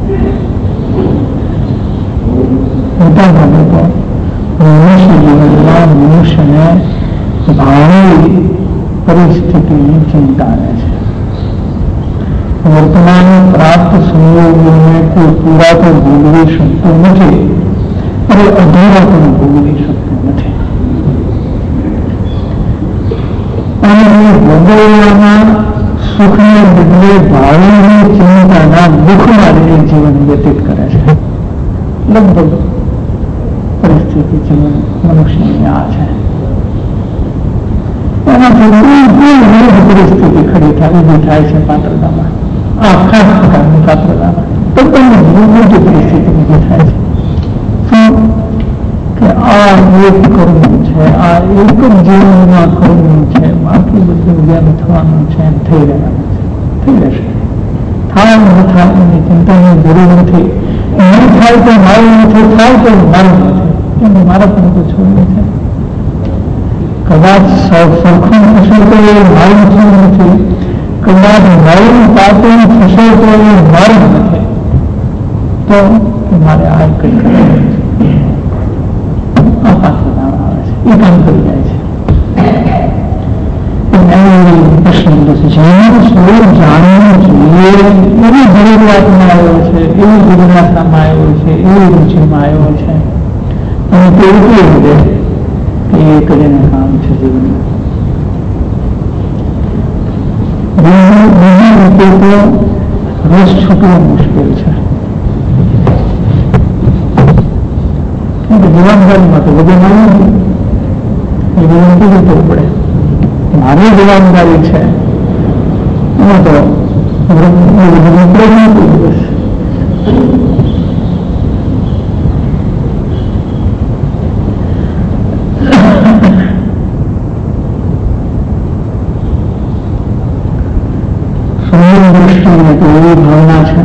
મોટા ભાગે તો મનુષ્ય જીવનમાં મનુષ્યને ભાવિ પરિસ્થિતિની ચિંતા રહે છે. વર્તમાન પ્રાપ્ત સંયોગોને કોઈ પૂરા તો ભોગવી શકતો નથી અને અધૂરા પણ ભોગવી શકતો નથી. અને ભોગવવાના સુખને બદલે ભાવિની ચિંતાના દુઃખમાં રહીને જીવન વ્યતીત કરે છે. લગભગ પરિસ્થિતિ જીવન મનુષ્યની આ છે. એનાથી વિરુદ્ધ પરિસ્થિતિ ખડી થાય છે પાત્રતામાં. આ ખાસ પ્રકારની પાત્રતામાં તો તમને વિરુદ્ધ પરિસ્થિતિ ઊભી થાય છે. શું કે આ એક કરવું છે, આ એક જ જીવનમાં કરવું છે, બાકી બધું જેમ થવાનું છે એમ થઈ રહેવાનું છે, થઈ રહેશે. થાય ન થાય એની ચિંતાની જરૂર નથી. નહીં થાય તો મારું નથી, થાય તો મારું નથી. કેમ મારા પણ તો છોડવું છે. કદાચ સરખું થશે તો એ મારું શું નથી, કદાચ મારું પાતું થશે તો એ મારું નથી. તો મારે આ કઈ આ પાછળ આવે છે, એ કામ કરી જાય છે. કૃષ્ણ જેનું સ્વરૂપ જાણવું જોઈએ એવી જરૂરિયાતમાં આવ્યો છે, એવી જિજ્ઞાસામાં આવ્યો છે, એવી રુચિમાં આવ્યો છે. અને તે એટલી રીતે કે એ કરીને કામ છે જીવનમાં. બીજી રીતે તો રસ છૂટવો મુશ્કેલ છે. જવાબદારીમાં તો બધું માનવું એ વિનંતી કરવું પડે. મારી જવાબદારી છે એમાં તો દિવસ સુંદર દૃષ્ટિને તો એવી ભાવના છે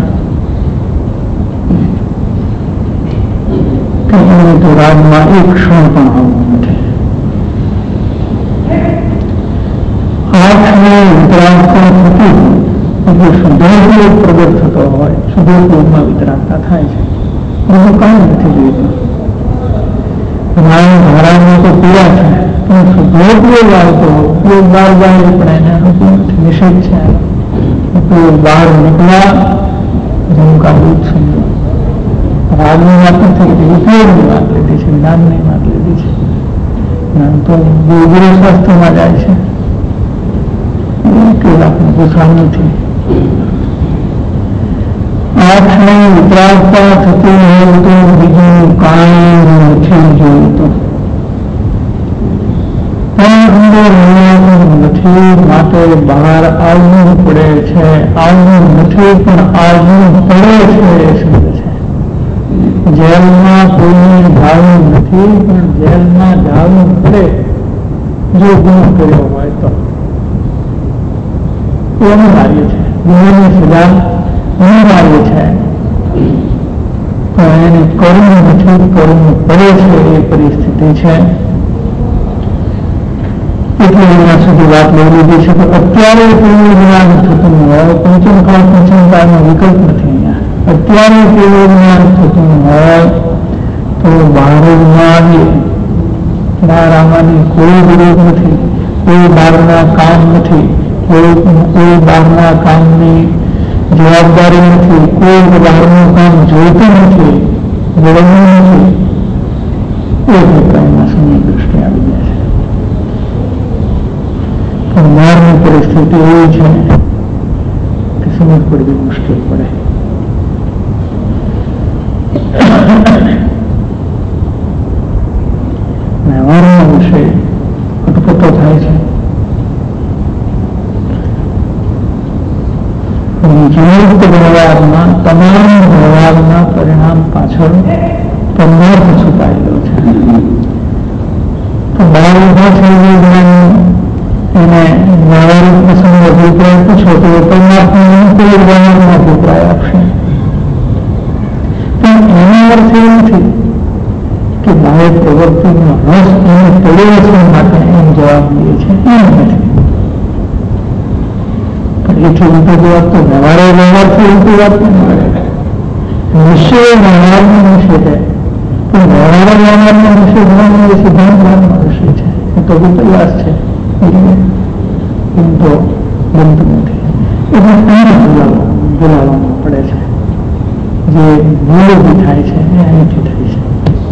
કે એને તો રાજમાં એક ક્ષણ પણ આવવું નથી. આંખને વિતરાગતા થતી એટલે શુદ્ધોપયોગ પ્રગટ થતો હોય, શુદ્ધોપયોગમાં વિતરાગતા થાય છે. બીજું કાંઈ નથી જોઈતું. નારાયણ મહારાજને તો પીડા છે પણ શુદ્ધોપયોગ આવતો ઉપયોગ બહાર જાય પણ એને અનુકૂળ નથી, નિષેધ છે. ઉપયોગ બહાર નીકળ્યા જેનું કાબૂત સમજો. રાજની વાત નથી લીધી, ઉપયોગની વાત લીધી છે, જ્ઞાનની વાત લીધી છે. જ્ઞાન તો ગુરુ શાસ્ત્રમાં જાય છે કે આપણે પૂછવા નથી. આંખને વિતરાગતા થતી હોય તો બીજું કાંઈ નથી જોઈતું. નથી માટે બહાર આવવું પડે છે. આવવું નથી પણ આવવું પડે છે એ શબ્દ છે. જેલમાં કોઈને જવું નથી પણ જેલમાં જવું પડે જો ગુનો કર્યો હોય તો. એ અનિવાર્ય છે. ગુનાની સજા અનિવાર્ય છે પણ એને કરવું નથી, કરવું પડે છે એ પરિસ્થિતિ છે. એટલે એના સુધી વાત લઈ લીધી છે. તો અત્યારે કેવું જ્ઞાન થતું હોય, પંચમ કાળ પંચમ કાળનો વિકલ્પ નથી અહીંયા. અત્યારે કેવું જ્ઞાન થતું હોય તો બહાર આવીએ, બહાર આવવાની કોઈ જરૂર નથી, કોઈ બહારના કામ નથી, કોઈ બહારના કામની જવાબદારી નથી, કોઈ બહારનું કામ જોઈતું નથી, જોડવું નથી. એ પ્રકારના સમય દ્રષ્ટિ આવી જાય છે. પણ બહારની પરિસ્થિતિ એવી છે કે સમજ પડવી મુશ્કેલ પડે. વ્યવહારનો વિષય અટપટો થાય છે. જીવંત વ્યવહારમાં તમામ વ્યવહારના પરિણામ પાછળ પરમાર્થ છુપાયેલો છે. તો બહાર ઉભા થયેલું જ્ઞાન એને વ્યવહારિક પ્રસંગ અભિપ્રાય પૂછો તો પરમાત્માનો કોઈ વ્યવહારનો અભિપ્રાય આપશે. પણ એનો અર્થ એ નથી કે બાહ્ય પ્રવૃત્તિનો રસ એને પરિવર્તન માટે એમ જવાબ દે છે, એમ નથી. એટલી ઉલટી વાત તો વ્યવહારથી ઉલટી વાત પણ મળે. નિશ્ચય વ્યવહારનો વિષય છે પણ વ્યવહારનો વિષય ભણવાનો એ સિદ્ધાંત જ્ઞાનનો વિષય છે. એ તો વિપર્યાસ છે, એમ તો બનતું નથી. એટલે એને બોલાવવાનું પડે છે. જે ભૂલ ઉભી થાય છે એ અહીંથી થાય છે.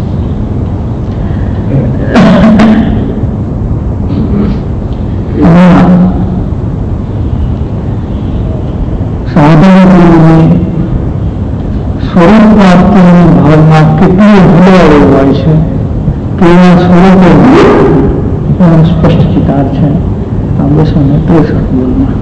સાધનની સ્વરૂપ પ્રાપ્તિની ભાવમાં કેટલી હૃદય હોય છે તેના સ્વરૂપો સ્પષ્ટ ચિતાર છે આ 263 બોલમાં.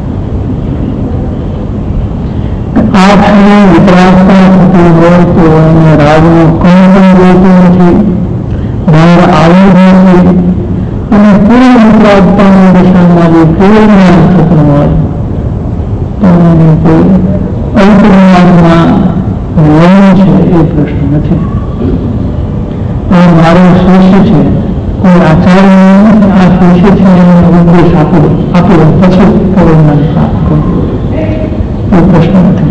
આંખની વિતરાગતા થતી હોય તો એને રાજનું કંઈ પણ જોઈતું નથી, બહાર આવવું નથી. અને પૂર્ણ વિતરાગતાની દિશામાં જે પૂર્ણ જ્ઞાન થતું હોય તો એને કોઈ અલ્પજ્ઞાનમાં લેવું છે એ પ્રશ્ન નથી. પણ મારો શિષ્ય છે, કોઈ આચાર્ય આ શિષ્ય છે એને ઉપદેશ આપી દો પછી પૂર્ણ પ્રાપ્ત કરવું એ પ્રશ્ન નથી.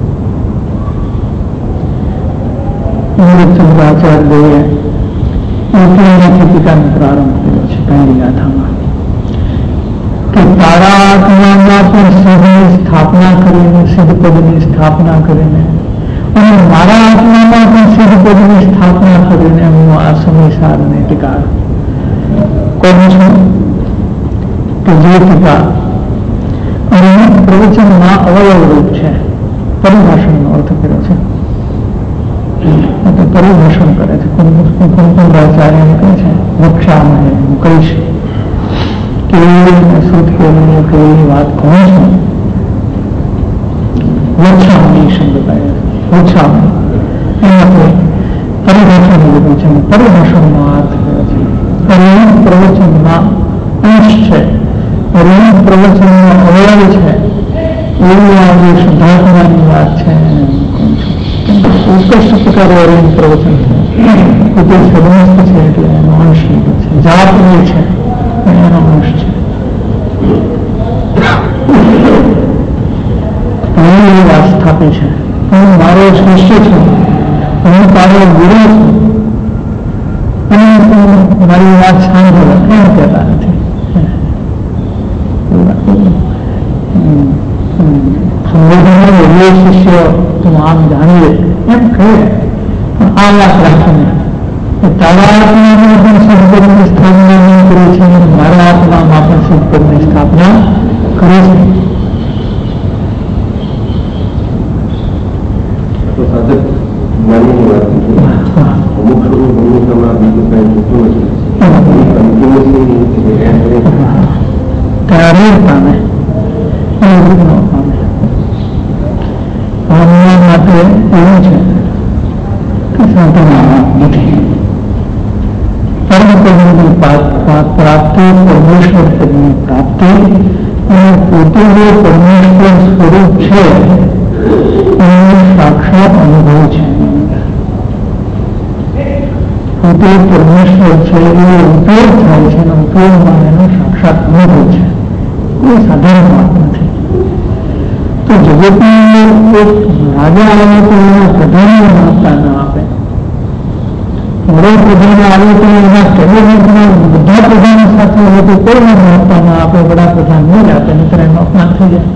ચંદ્રાચાર્યએ તૃતીયથી ટીકાનો પ્રારંભ કર્યો છે પહેલી ગાથામાં કે તારા આત્મામાં પણ સિદ્ધની સ્થાપના કરીને, સિદ્ધ પદની સ્થાપના કરીને, અને મારા આત્મામાં પણ સિદ્ધ પદની સ્થાપના કરીને હું આ સમયસારને ટીકા કરું છું. કે જે ટીકા અને પ્રવચનમાં અવયવ રૂપ છે. પરિભાષણનો અર્થ કર્યો છે, પરિભાષણ કરે છે. કુંકુંદાચાર્ય કહે છે વક્ષામાં હું કહીશ કેવી શુદ્ધ કેવી વાત કહું છું. વક્ષામણી શબ્દ કહે છે, વક્ષામણી એમાંથી પરિભાષણ લીધું છે. પરિભાષણનો અર્થ કર્યો છે અરિહંત પ્રવચનમાં અંશ છે, અરિહંત પ્રવચનનો અવયવ છે. એવી આ જે શુદ્ધાત્માની વાત છે ઉત્કૃષ્ટ પ્રકારે અરિહંત પ્રવચન છે. તે સદમસ્ત છે એટલે એનો અંશ લીધો છે. જાત એ છે એનો અંશ છે. એની વાત સ્થાપી છે. હું મારો શિષ્ય છું, હું તારો ગુરુ છું અને તું મારી વાત સાંભળો એમ કહેતા નથી. શિષ્ય તું આમ જાણીએ એમ કહે, પણ આ વાત રાખીને તારા આત્મામાં પણ સદપદની સ્થાપના નહીં કરી છે અને મારા આત્મામાં પણ સદપદની સ્થાપના કરે છે. ત્યારે પામે માટે એવું છે કે સાધનામાં નથી. પરમ પદની પ્રાપ્તિ, પરમેશ્વર પદની પ્રાપ્તિ અને પોતે જે પરમેશ્વર સ્વરૂપ છે એનો સાક્ષાત અનુભવ છે. પોતે પરમેશ્વર છે એવો ઉપયોગ થાય છે અને ઉપયોગમાં એનો સાક્ષાત અનુભવ છે. કોઈ સાધારણ વાત નથી. તો જગતની એક રાજા આવે તો એના પ્રધાનને મહત્તા ન આપે, વડો પ્રધાન આવે તો એના કેબિનેટના બધા પ્રધાનો સાથે હોય તો કોઈને મહત્તા ન આપે, વડાપ્રધાન ન જ આપે, નહીતર એનું અપમાન થઈ જાય.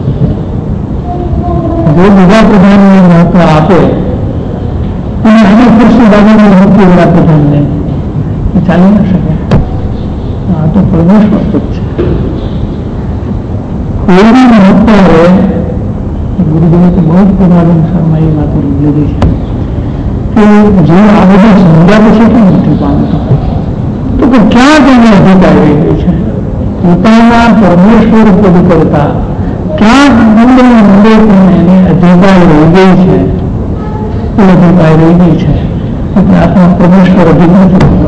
જો બીજા પ્રધાનને મહત્વ આપે અને એને ખુરશી બાજુને મૂકી વડાપ્રધાનને એ ચાલી ન શકે. આ તો પરમેશ્વર પદ છે. કોઈની મહત્તા હોય ગુરુદેવે તો બહુ જ પ્રમાણ શર્મા એ વાતો લીધી છે કે જે આ બધું સમજ્યા પછી કેમ નથી પામતો, તો કે ક્યાં તેને અધિકાર રહી ગઈ છે. પોતાના પરમેશ્વર પદ કરતા ક્યાંક મંદિર એને અધિકાર રહી ગઈ છે. એ અધિકાર રહી ગઈ છે એટલે આત્મા પરમેશ્વર અધિકાર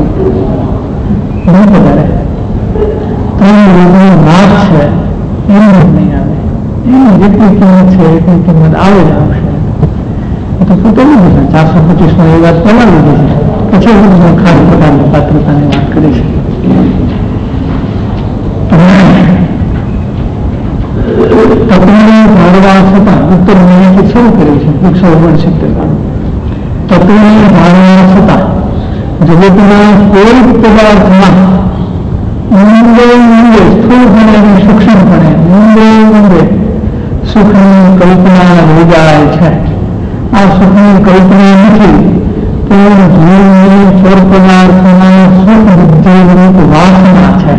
નહીં વધારે ત્રણ રોગનો નાશ છે એમ નહીં આવે. એની જેટલી કિંમત છે એટલી કિંમત આવે જ આવશે. તો પોતે નથી 425 એ વાત પહેલા લીધી છે, પછી હું ખાસ પ્રકારની પાત્રતાની વાત કરી છે. તત્વને ધારવા છતાં ઉત્તર મહિનાથી શરૂ કરી છે 169 તત્વને ધારવા છતાં જગતના કોઈ પદાર્થમાં ઊંડે સ્થૂળપણે સૂક્ષ્મપણે ઊંડે સુખની કલ્પના રહી જાય છે. આ સુખની કલ્પના નથી તો જીવની ચોર પદાર્થોના સુખ બુદ્ધિરૂપ વાસના છે.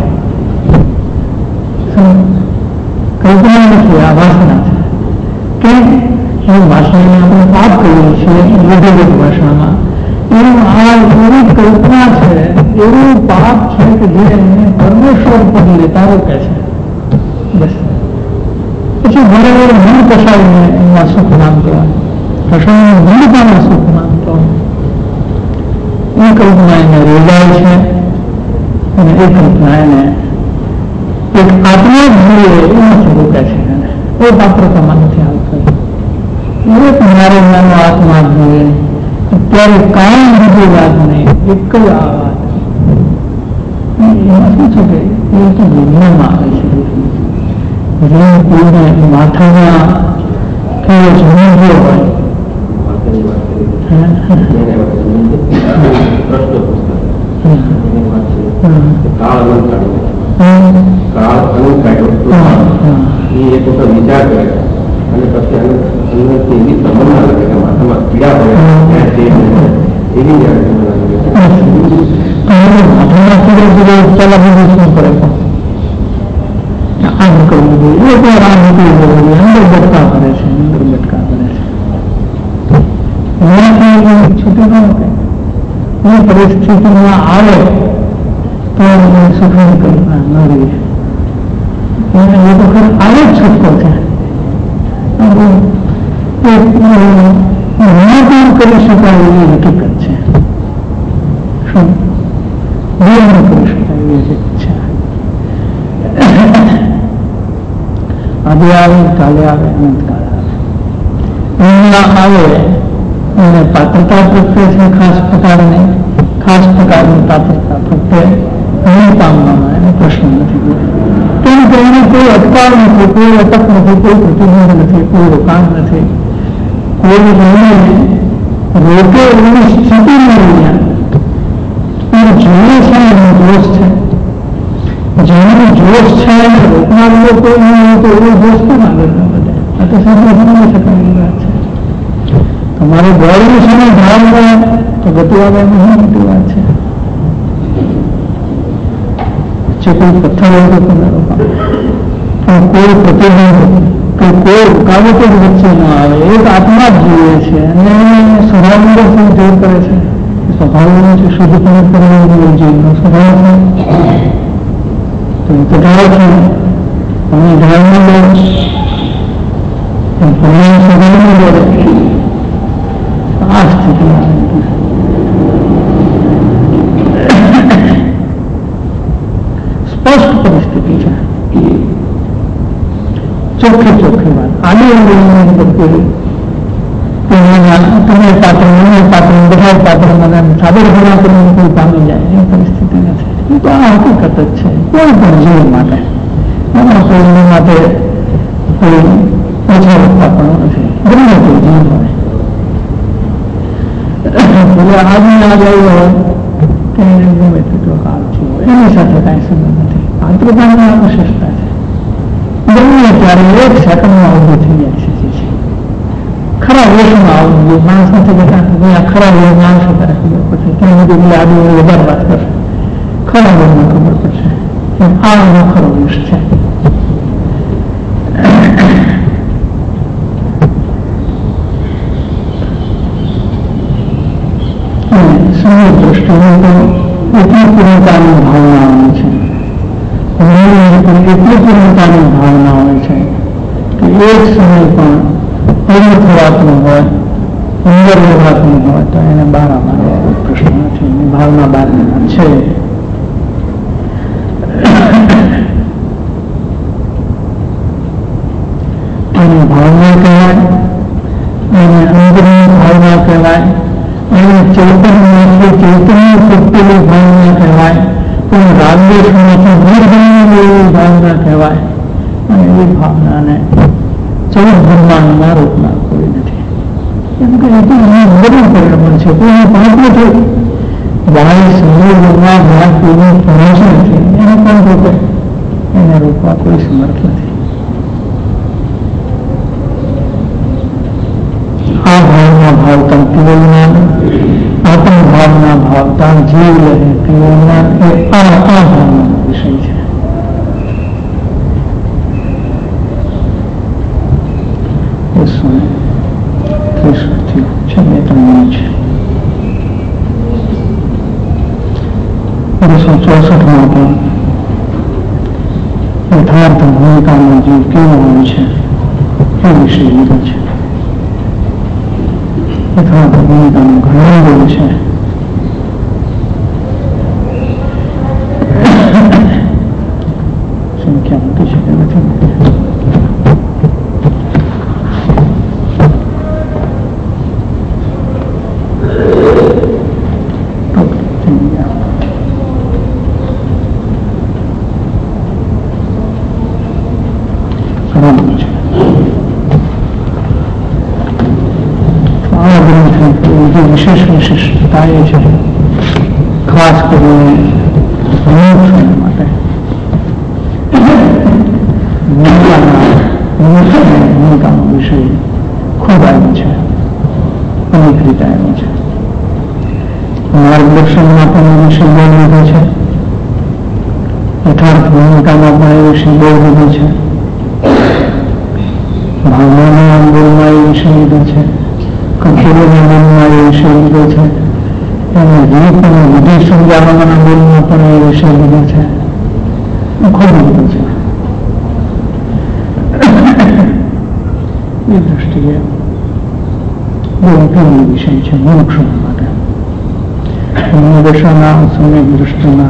કલ્પના નથી, આ વાસના છે. કે એ વાસનાને આપણે પાપ કહીએ છીએ વિધિગત ભાષામાં. એવું આ એવી કલ્પના છે, એવું પાપ છે કે જે એને પરમેશ્વર પદ લેતા રોકે છે. બસ પછી ઘરે મન કસાઈને એમાં સુખ માનતો હોય, કસાઈને મનતામાં સુખ માનતો હોય. એ કલ્પના એને રેજાય છે અને એ કલ્પના એને એક આત્મા જોઈએ એમાંથી રોકે છે. એ પાત્રતામાં નથી આવતો. એક મારે નાનો આત્મા જોઈએ અત્યારે કાંઈ બીજી વાત નહીં, એક જ આ વાત. એમાં શું છે કે એ તો વિજ્ઞાનમાં આવે છે. કોઈને માથામાં કેવો જન્મ્યો હોય એની વાત છે કાળ અનંત કાઢ્યો એ એક વખત વિચાર કરે અને પછી અંદરથી એવી તમન્ના લાગે કે માથામાં પીડા પડે એવી આમ કરવું જોઈએ એ પણ આમ નીકળી જવું જોઈએ અંદર બટકા કરે છે અંદર બટકા કરે છે છૂટી ન એ પરિસ્થિતિમાં આવે તો સુખની કલ્પના ન રહી એ વખત આવે જ છૂટકો છે નિરાકરણ કરી શકાય એવી હકીકત છે શું નિરાકરણ કરી શકાય એવી હકીકત છે આજે આવે કાલે આવે અનંતકાળ આવે એમના આવે એને પાત્રતા પ્રત્યે છે ખાસ પ્રકારની પાત્રતા પ્રત્યે નહીં પામવામાં એને પ્રશ્ન નથી કેમ કે એને કોઈ અટકાવ નથી કોઈ અટક નથી કોઈ પ્રતિબંધ નથી કોઈ રોકાણ નથી કોઈ રોકે એવી સ્થિતિ નહીં જોડે છે એનો દોષ છે જેનો જોશ છે એને રોકનારો કોઈ નહીં હોય તો એવો જોશ પણ આગળ ન વધે આ તો સાચી સમજી શકાય વાત છે તમારે દોડવું છે ને ભાવ મળે તો ગતિ આવે એમાં મોટી વાત છે કોઈ પથ્થર હોય તો તમે રોકાણ પણ કોઈ પ્રતિબંધ કે કોઈ રૂકાવટ જ વચ્ચે ન આવે એક આત્મા જ જીવે છે અને સ્વભાવનો શું જોર કરે છે સ્વભાવનો છે શુદ્ધપણે કરવાનું જીવનો સ્વભાવ છે તો ઢાળ છે તમે ઢાળમાં લો સ્વભાવમાં જોડે આ સ્થિતિ સ્પષ્ટ પરિસ્થિતિ છે ચોખ્ખી વાત આડી બધી તમે પાત્ર મને પાત્ર બધા પાત્ર મને સાદર ભણા કરીને કોઈ પામી જાય એ પરિસ્થિતિ નથી તો આ હકીકત જ છે કોઈ પણ જીવ માટે એમાં કોઈ માટે કોઈ ઓછા વખતા પણ નથી ગમે કોઈ જીવ હોય એટલે આજની આજ આવ્યો હોય કે એને ગમે તેટલો કાળ થયો હોય એની સાથે કાંઈ સંબંધ નથી પાત્રતાની આ વિશેષતા છે ગમે ત્યારે એક સેકન્ડમાં ઊભું થઈ જાય છે ખરા વેશમાં આવવું જોઈએ માણસ નથી કહેતા ખરા વેશ માણસ ત્યારે ખબર પડશે ત્યાં બધી આદુ વધારે વાત કરશે ખરા વેશમાં ખબર પડશે આ એનો ખરો વેશ છે સમય દ્રષ્ટિએ તો એટલી પૂર્ણતાની ભાવના હોય છે એટલી પૂર્ણતાની ભાવના હોય છે કે એક સમય પણ પૂર્ણ થવાતું હોય અંદર રહેવાતું હોય તો એને બહાર મારવા કોઈ પ્રશ્ન નથી એની ભાવના બહાર છે એને ભાવના કહેવાય એને અંદરની ભાવના કહેવાય એને ચૈતન્ય શક્તિની ભાવના કહેવાય કોઈ રાગદેશમાંથી નિર્ગમની એવી ભાવના કહેવાય અને એવી ભાવનાને 14 બ્રહ્માંડમાં રોકનાર કોઈ નથી એમ કે એ તો એનું અંદરનું પરિણામ છે કોઈ પાંચ નથી બાહ્ય સંયોગોમાં ભાગ કોઈની પહોંચ નથી એને પણ રોકે એને રોકવા કોઈ સમર્થ નથી આ ભાવના ભાવતા કેવલ જ્ઞાન આત્મ ભાવના ભાવતા જીવ રહે કેવલ જ્ઞાન એ આ ભાવનાનો વિષય છે યથાર્થ ભૂમિકાનો જીવ કેવો હોય છે એ વિશે લીધો છે યથાર્થ ભૂમિકાનું ઘણું બધું છે સંખ્યા મોટી છે કે નથી વિશેષ વિશેષતા એ છે ખાસ કરીને માટે ભૂમિકાનો વિષય ખૂબ આવ્યો છે, અનેક રીતે આવ્યો છે. માર્ગદર્શનમાં પણ એ વિષય બહુ લીધો છે, યથાર્થ ભૂમિકામાં પણ એ વિષય બહુ લીધો છે, ભાવનાના આંદોલનમાં એ વિષય લીધો છે, કઠોરના આંદોલનમાં એ વિષય લીધો છે, અને રીત અને વિધિ સમજાવવાના આંદોલનમાં પણ એ વિષય લીધો છે. ખૂબ લીધો છે. એ દ્રષ્ટિએ બહુ ઉપયોગી વિષય છે મોક્ષ માટે. દશાના સમ્યક દ્રષ્ટિના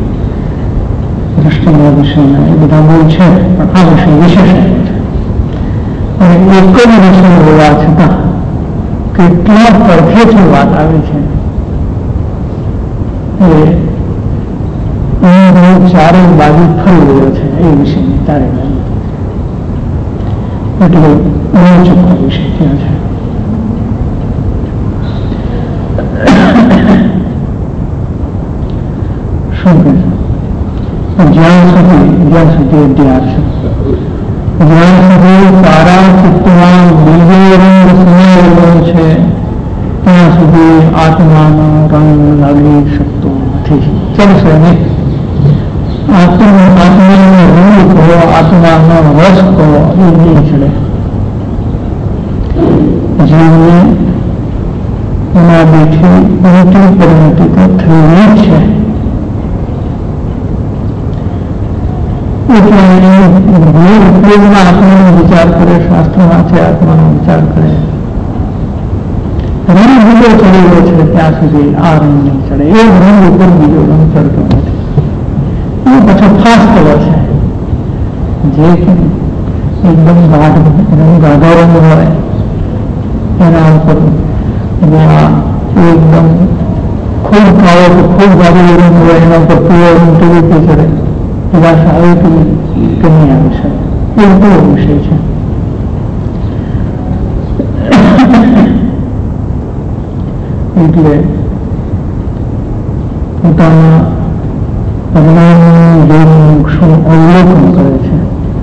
વિષયના એ બધા બહુ છે, પણ આ વિષય વિશેષ છે. અને એક જ વિષય હોવા છતાં કેટલા પરફેક્ટ વાત આવે છે એ ચારે બાજુ ફરી રહ્યો છે એ વિષયની ચારે બાજુ. એટલે રોચક વિષય ત્યાં છે. શું કહે છે? જ્યાં સુધી અધ્યાસ જ્યાં સુધી તારા ચિત્તમાં બીજો રંગ સમાયેલો છે ત્યાં સુધી આત્માનો રંગ લાગી શકતો નથી. ચલશે નહીં. આત્માનો રંગ કહો, આત્માનો રસ કહો, એ નહીં ચડે. જીવને એના બેઠી ઉલટી પરિણતિ તો થઈ જ છે. એટલે ઉપયોગમાં આત્માનો વિચાર કરે, શાસ્ત્ર વાંચે, આત્માનો વિચાર કરે. રંગ બીજો ચડેલો છે ત્યાં સુધી આ રંગ નહીં ચડે. એ રંગ ઉપર બીજો રંગ ચડતો નથી. એ પાછો ખાસ કલર છે જે એકદમ ગાઢ રંગ, ગાઢો રંગ હોય એના ઉપર એકદમ ખૂબ કાળો કે ખૂબ ગાઢો રંગ હોય એના ઉપર પીળો રંગ કેવી રીતે ચડે, નિરાશ આવે કે નહીં આવી શકે. એ કેવો વિષય છે. એટલે પોતાના પરિણામનું જે મોક્ષનું અવલોકન કરે છે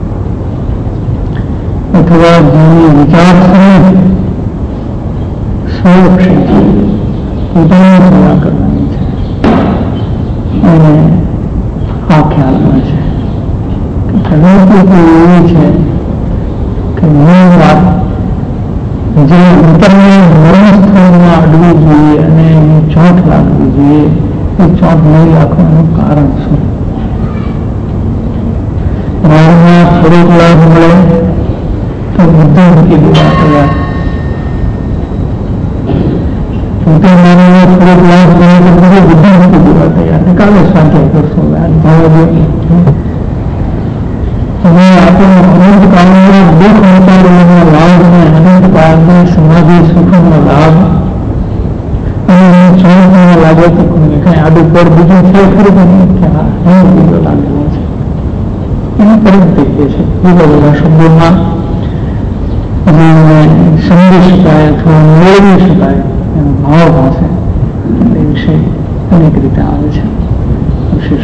અથવા જેની વિચારસરણી સ્વયક્ષેત્રે પોતાની સેવા કરવાની છે અને આ ખ્યાલ આવે છે કે પ્રવૃત્તિ એવી છે કે મૂળ વાત જે અંતરના મનસ્થળમાં અડવી જોઈએ અને એની ચોટ લાગવી જોઈએ, એ ચોટ નહીં રાખવાનું કારણ શું? મારમાં થોડોક લાભ મળે તો બધું મૂકી દેવા તૈયાર. મારામાં થોડોક લાભ મળે તો બધું મૂકી દેવા તૈયાર. કાલે સ્વાધ્યાય કરશો. તમે આપણને અનંત કાળના દુઃખ અવતારોના લાભને, અનંત કાળના સમાધિ સુખનો લાભ અને ચોટમાં લાગે તો કઈ આડું પર બીજું છે ખરું કે નહીં કે હા નહીં બીજો લાગેલો છે. એની પરિણતિ કે છે બીજા બધા શબ્દોમાં જેને સમજી શકાય અથવા મેળવી શકાય એનો ભાવ પાસે એ વિષય અનેક રીતે આવે છે. વિશેષ